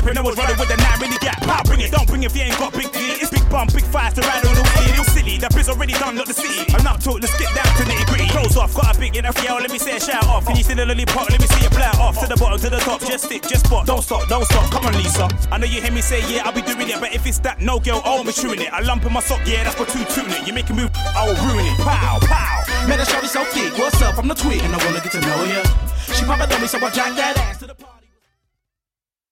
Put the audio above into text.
dipping, I was running with the 9 really gap. Pow, bring it, don't bring it if you ain't got big D. It's big bum, big fires to ride on the wheel. It's silly, the biz already done, not the city. I'm not talk, let's get down to nitty gritty. Close off, got a big enough, yo, let me say a shout off. Can you see the lollipop, let me see it blow off. To the bottom, to the top, just stick, just spot. Don't stop, come on Lisa. I know you hear me say, yeah, I'll be doing it. But if it's that, no girl, I won't be chewing it. A lump in my sock, yeah, that's for two tune it. You make a move, I will ruin it. Pow, pow. Man, that shawty so thick, what's up? I'm the twig and I wanna get to know ya. She pop it on me, so I jack that ass.